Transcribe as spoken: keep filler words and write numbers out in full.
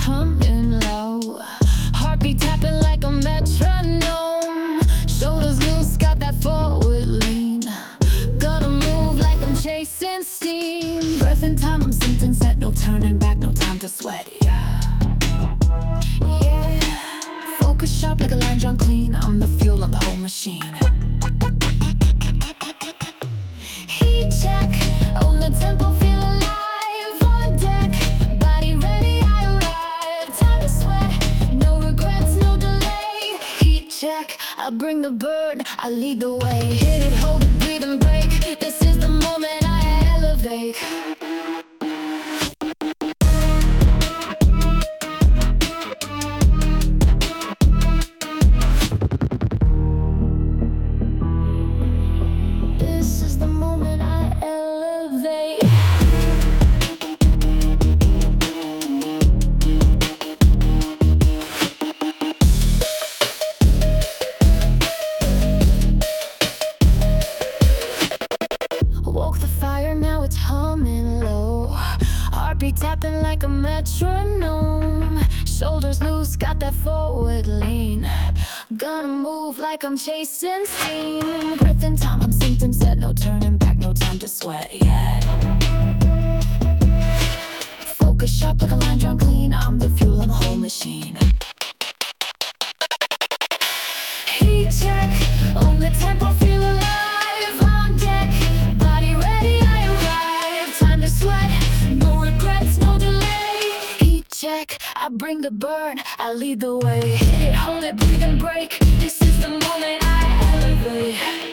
humming low. Heartbeat tapping like a metronome. Shoulders loose, got that forward lean. Gonna move like I'm chasing steam. Breath in time, I'm symptom set, no turning back, no time to sweat. Yeah, yeah. Focus sharp like a line drawn clean. I'm the fuel on the whole machine. Heat check, on the tempo, feel alive. On deck, body ready, I arrive. Time to sweat, no regrets, no delay. Heat check, I bring the burn, I lead the way. Hit it, hold it, breathe and break. This is the moment I elevate. This is the moment I elevate. Woke the fire, now it's humming low. Heartbeat tapping like a metronome. Shoulders loose, got that forward lean. Gonna move like I'm chasing steam. Breath in time, I'm symptom set, no turning back, no time to sweat. Yeah. Focus sharp like a line drawn clean. I'm the fuel on the whole machine. Heat check, on the tempo, feel alive. On deck, body ready, I arrive. Time to sweat, no regrets, no delay. Heat check, I bring the burn, I lead the way. Hit it, hold it, breathe and break. This is the moment I elevate.